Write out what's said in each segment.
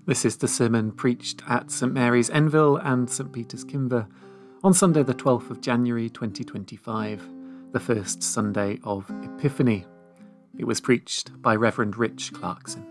This is the sermon preached at St Mary's Enville and St Peter's Kimber on Sunday the 12th of January 2025, the first Sunday of Epiphany. It was preached by Reverend Rich Clarkson.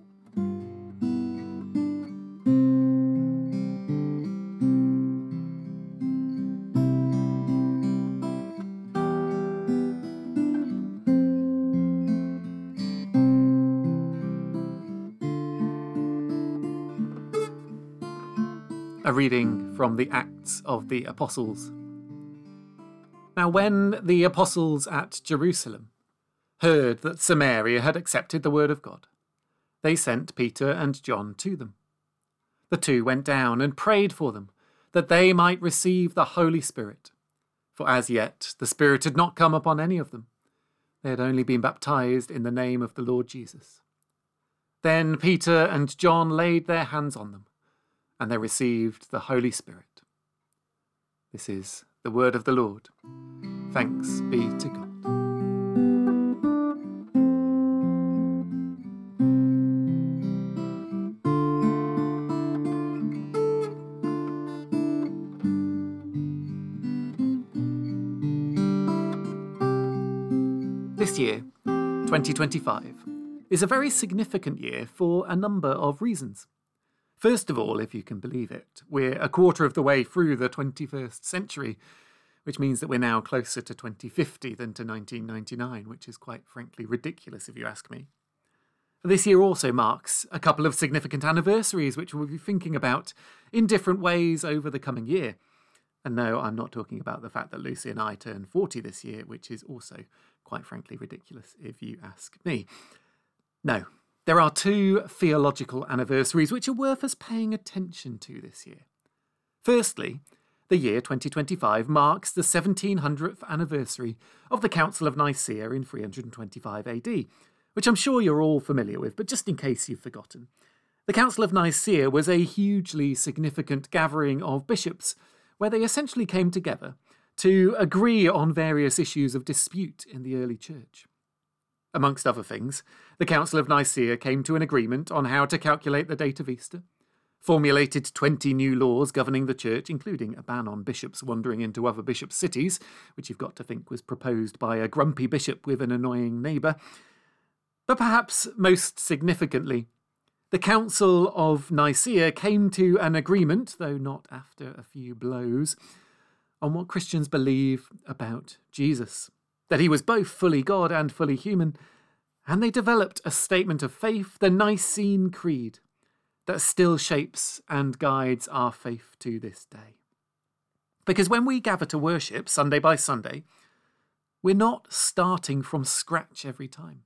A reading from the Acts of the Apostles. Now when the apostles at Jerusalem heard that Samaria had accepted the word of God, they sent Peter and John to them. The two went down and prayed for them, that they might receive the Holy Spirit. For as yet the Spirit had not come upon any of them. They had only been baptized in the name of the Lord Jesus. Then Peter and John laid their hands on them, and they received the Holy Spirit. This is the word of the Lord. Thanks be to God. This year, 2025, is a very significant year for a number of reasons. First of all, if you can believe it, we're a quarter of the way through the 21st century, which means that we're now closer to 2050 than to 1999, which is quite frankly ridiculous if you ask me. This year also marks a couple of significant anniversaries which we'll be thinking about in different ways over the coming year. And no, I'm not talking about the fact that Lucy and I turn 40 this year, which is also quite frankly ridiculous if you ask me. No. There are two theological anniversaries which are worth us paying attention to this year. Firstly, the year 2025 marks the 1700th anniversary of the Council of Nicaea in 325 AD, which I'm sure you're all familiar with, but just in case you've forgotten. The Council of Nicaea was a hugely significant gathering of bishops where they essentially came together to agree on various issues of dispute in the early church. Amongst other things, the Council of Nicaea came to an agreement on how to calculate the date of Easter, formulated 20 new laws governing the church, including a ban on bishops wandering into other bishops' cities, which you've got to think was proposed by a grumpy bishop with an annoying neighbour. But perhaps most significantly, the Council of Nicaea came to an agreement, though not after a few blows, on what Christians believe about Jesus. That he was both fully God and fully human, and they developed a statement of faith, the Nicene Creed, that still shapes and guides our faith to this day. Because when we gather to worship Sunday by Sunday, we're not starting from scratch every time.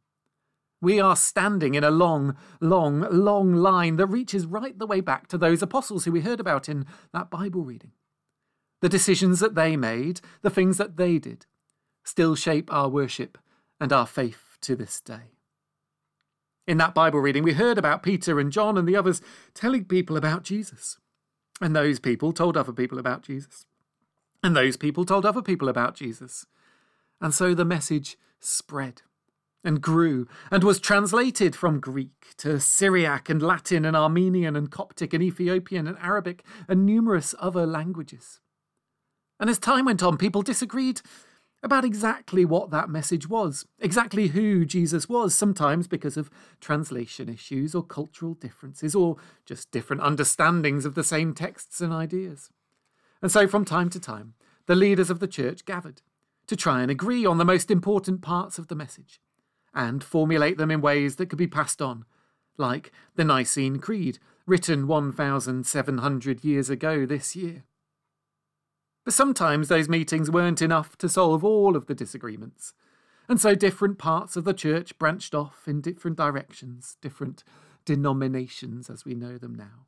We are standing in a long, long, long line that reaches right the way back to those apostles who we heard about in that Bible reading. The decisions that they made, the things that they did, still shape our worship and our faith to this day. In that Bible reading, we heard about Peter and John and the others telling people about Jesus. And those people told other people about Jesus. And those people told other people about Jesus. And so the message spread and grew and was translated from Greek to Syriac and Latin and Armenian and Coptic and Ethiopian and Arabic and numerous other languages. And as time went on, people disagreed about exactly what that message was, exactly who Jesus was, sometimes because of translation issues or cultural differences or just different understandings of the same texts and ideas. And so from time to time, the leaders of the church gathered to try and agree on the most important parts of the message and formulate them in ways that could be passed on, like the Nicene Creed, written 1,700 years ago this year. But sometimes those meetings weren't enough to solve all of the disagreements, and so different parts of the church branched off in different directions, different denominations as we know them now.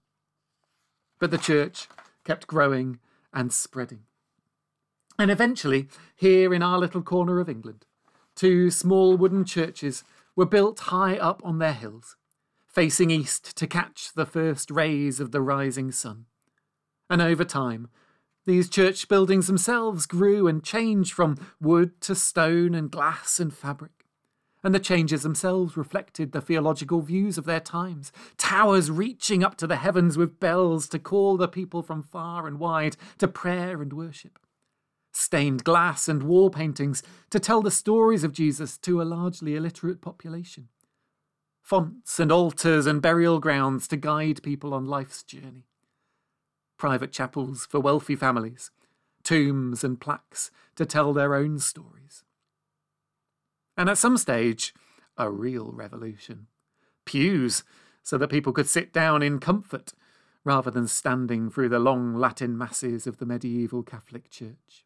But the church kept growing and spreading. And eventually, here in our little corner of England, two small wooden churches were built high up on their hills, facing east to catch the first rays of the rising sun. And over time, these church buildings themselves grew and changed from wood to stone and glass and fabric, and the changes themselves reflected the theological views of their times. Towers reaching up to the heavens with bells to call the people from far and wide to prayer and worship. Stained glass and wall paintings to tell the stories of Jesus to a largely illiterate population. Fonts and altars and burial grounds to guide people on life's journey. Private chapels for wealthy families, tombs and plaques to tell their own stories. And at some stage, a real revolution. Pews, so that people could sit down in comfort, rather than standing through the long Latin masses of the medieval Catholic Church.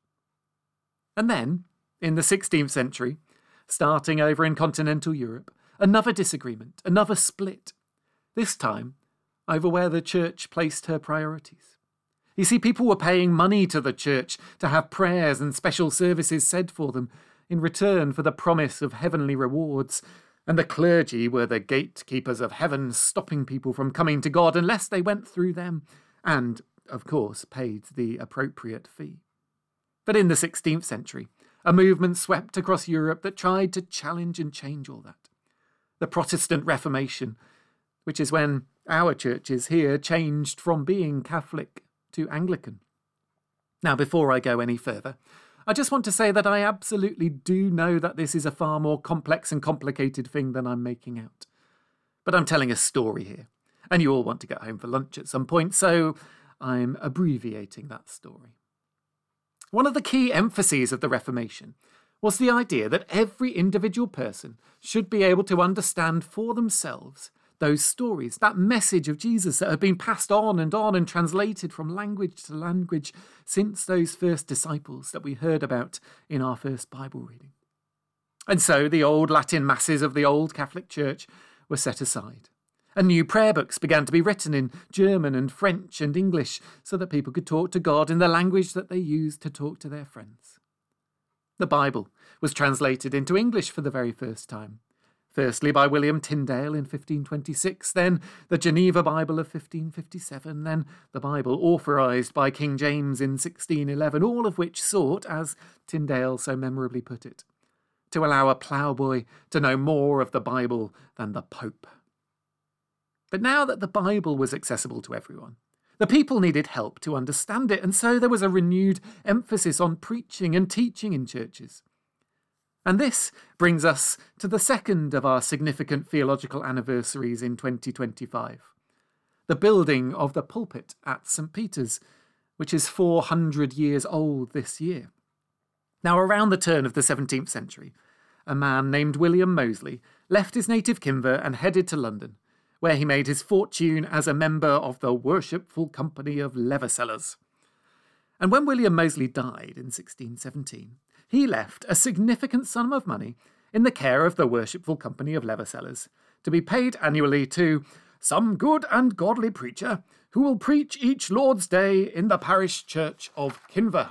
And then, in the 16th century, starting over in continental Europe, another disagreement, another split. This time, over where the Church placed her priorities. You see, people were paying money to the Church to have prayers and special services said for them, in return for the promise of heavenly rewards, and the clergy were the gatekeepers of heaven, stopping people from coming to God unless they went through them, and, of course, paid the appropriate fee. But in the 16th century, a movement swept across Europe that tried to challenge and change all that. The Protestant Reformation, which is when our churches here changed from being Catholic to Anglican. Now, before I go any further, I just want to say that I absolutely do know that this is a far more complex and complicated thing than I'm making out. But I'm telling a story here, and you all want to get home for lunch at some point, so I'm abbreviating that story. One of the key emphases of the Reformation was the idea that every individual person should be able to understand for themselves those stories, that message of Jesus that had been passed on and translated from language to language since those first disciples that we heard about in our first Bible reading. And so the old Latin masses of the old Catholic Church were set aside, and new prayer books began to be written in German and French and English so that people could talk to God in the language that they used to talk to their friends. The Bible was translated into English for the very first time. Firstly by William Tyndale in 1526, then the Geneva Bible of 1557, then the Bible authorised by King James in 1611, all of which sought, as Tyndale so memorably put it, to allow a ploughboy to know more of the Bible than the Pope. But now that the Bible was accessible to everyone, the people needed help to understand it, and so there was a renewed emphasis on preaching and teaching in churches. And this brings us to the second of our significant theological anniversaries in 2025, the building of the pulpit at St. Peter's, which is 400 years old this year. Now, around the turn of the 17th century, a man named William Moseley left his native Kinver and headed to London, where he made his fortune as a member of the Worshipful Company of Leather Sellers. And when William Moseley died in 1617, he left a significant sum of money in the care of the Worshipful Company of Leather Sellers, to be paid annually to some good and godly preacher who will preach each Lord's Day in the parish church of Kinver.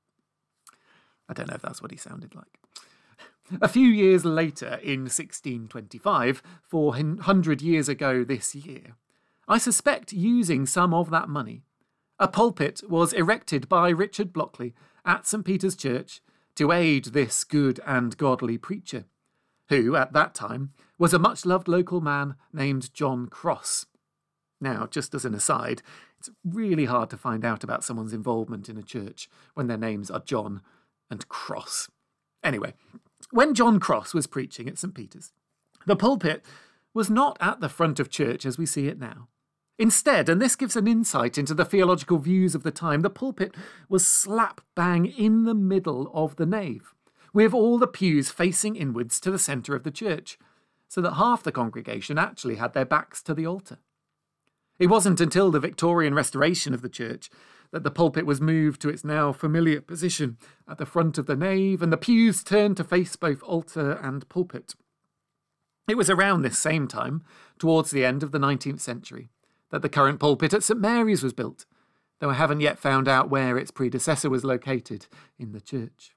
I don't know if that's what he sounded like. A few years later, in 1625, 400 years ago this year, I suspect using some of that money, a pulpit was erected by Richard Blockley at St. Peter's Church to aid this good and godly preacher, who, at that time, was a much-loved local man named John Cross. Now, just as an aside, it's really hard to find out about someone's involvement in a church when their names are John and Cross. Anyway, when John Cross was preaching at St. Peter's, the pulpit was not at the front of church as we see it now. Instead, and this gives an insight into the theological views of the time, the pulpit was slap bang in the middle of the nave, with all the pews facing inwards to the centre of the church, so that half the congregation actually had their backs to the altar. It wasn't until the Victorian restoration of the church that the pulpit was moved to its now familiar position at the front of the nave, and the pews turned to face both altar and pulpit. It was around this same time, towards the end of the 19th century, that the current pulpit at St. Mary's was built, though I haven't yet found out where its predecessor was located in the church.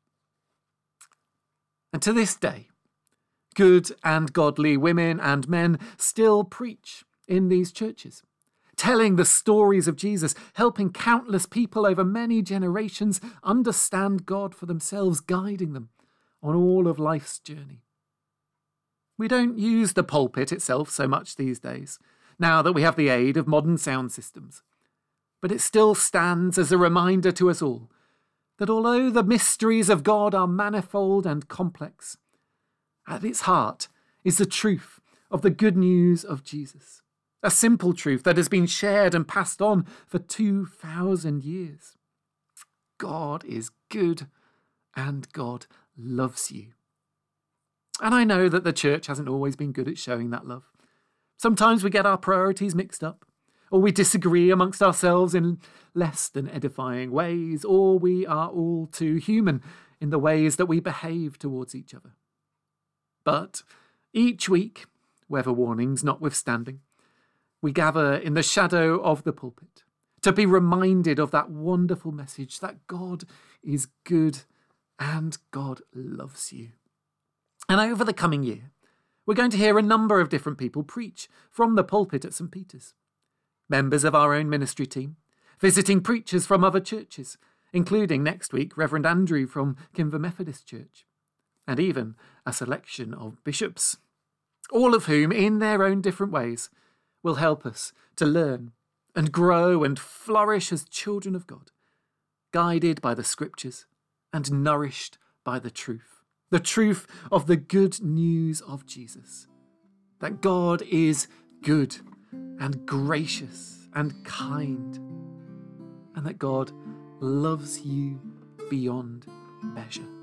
And to this day, good and godly women and men still preach in these churches, telling the stories of Jesus, helping countless people over many generations understand God for themselves, guiding them on all of life's journey. We don't use the pulpit itself so much these days, now that we have the aid of modern sound systems. But it still stands as a reminder to us all that although the mysteries of God are manifold and complex, at its heart is the truth of the good news of Jesus, a simple truth that has been shared and passed on for 2,000 years. God is good and God loves you. And I know that the church hasn't always been good at showing that love. Sometimes we get our priorities mixed up, or we disagree amongst ourselves in less than edifying ways, or we are all too human in the ways that we behave towards each other. But each week, weather warnings notwithstanding, we gather in the shadow of the pulpit to be reminded of that wonderful message that God is good and God loves you. And over the coming year, we're going to hear a number of different people preach from the pulpit at St. Peter's. Members of our own ministry team, visiting preachers from other churches, including next week Reverend Andrew from Kimber Methodist Church, and even a selection of bishops, all of whom, in their own different ways, will help us to learn and grow and flourish as children of God, guided by the Scriptures and nourished by the truth of the good news of Jesus, that God is good and gracious and kind, and that God loves you beyond measure.